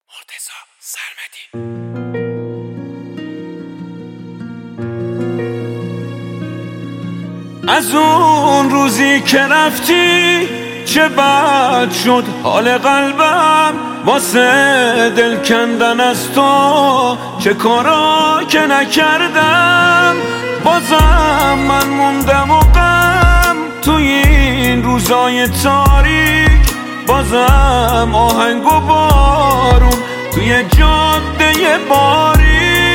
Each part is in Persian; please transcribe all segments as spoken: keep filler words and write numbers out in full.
مرتضی سرمدی. از اون روزی که رفتی چه بد شد حال قلبم، واسه دل کندن از تو چه کارا که نکردم. بازم من موندم و غم توی این روزای تاریک، بازم آهنگ و بارون توی جاده باریک.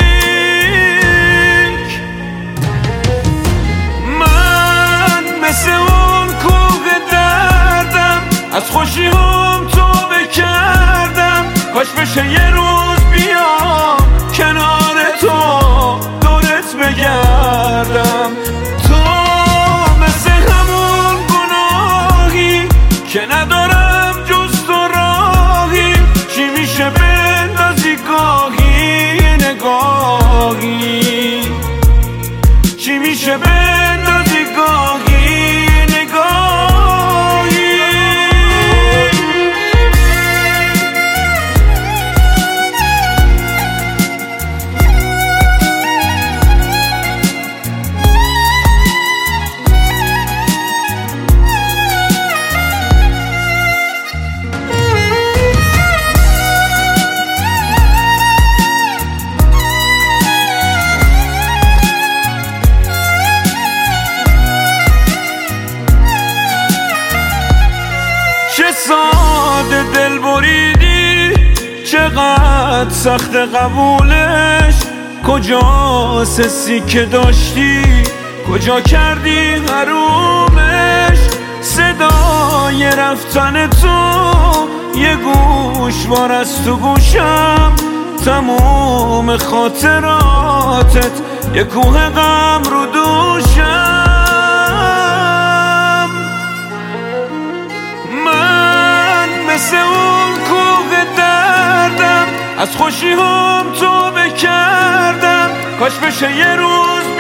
من مثل اون کوه دردم، از خوشی هم توبه کردم. کاش بشه یه روز بیام کنار تو دورت بگردم. تو مثل همون گناهی که ندارم جز تو راهی، چی میشه بندازی گاهی نگاهی، چی میشه بندازی گاهی نگاهی. چه ساده دل بریدی، چقدر سخت قبولش. کجا سسی که داشتی، کجا کردی حرومش. صدای رفتن تو یه گوشوار از تو گوشم، تموم خاطراتت یه کوه غم رو دوشم. مثل اون کوه دردم، از خوشی هم توبه کردم. کاش بشه یه روز